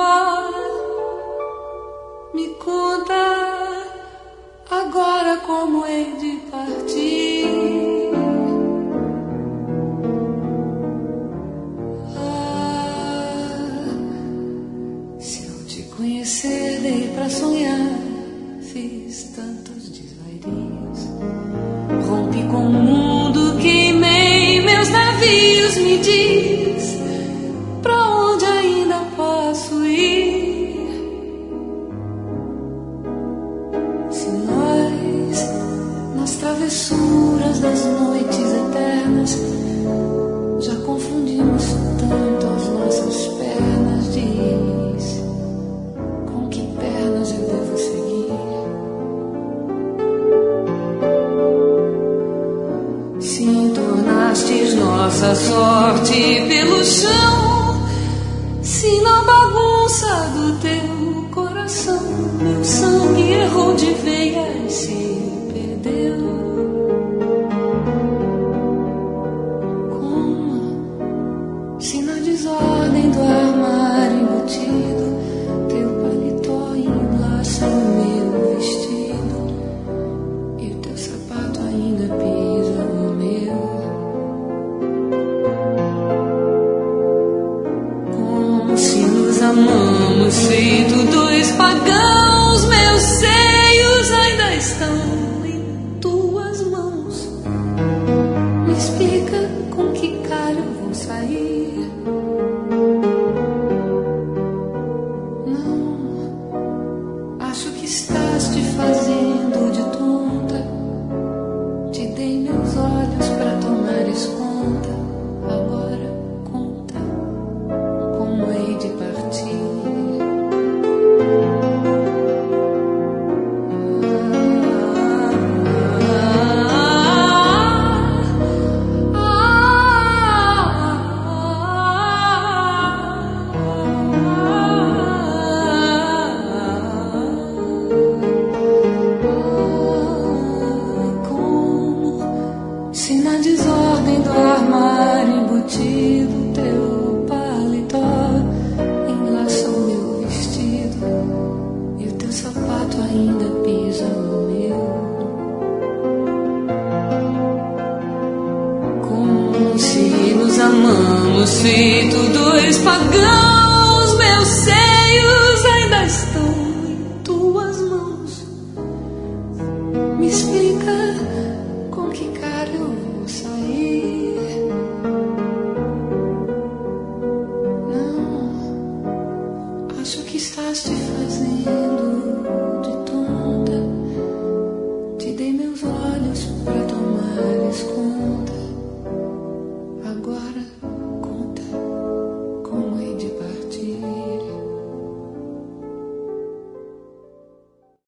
Me conta agora como hei de partir. Se eu te conhecer, dei pra sonhar. Fiz tantos desvarios. Rompi com o mundo, queimei meus navios. Me diz pra onde ainda posso ir. Se nós, nas travessuras das noites eternas, já confundimos tanto as nossas pernas, diz com que pernas eu devo seguir. Se entornastes nossa sorte pelo chão, se na bagunça do teu coração meu sangue errou de veia e se perdeu. Como se na desordem do armário embutido teu paletó enlaça o meu vestido e o teu sapato ainda pisa no meu. Como se nos amamos feito dois pagãos, meus seios ainda estão em tuas mãos. Me explica com que cara eu vou sair. Não, acho que estás te fazendo de tonta. Te dei meus olhos pra tomares conta. Agora conta como hei de partir. Como se na desordem do armário embutido teu paletó enlaça o meu vestido e o teu sapato ainda pisa no meu. Como se nos amamos feito dois pagãos, meus seios ainda estão em tuas mãos. Me explica com que cara eu vou sair. Não, acho que estás te fazendo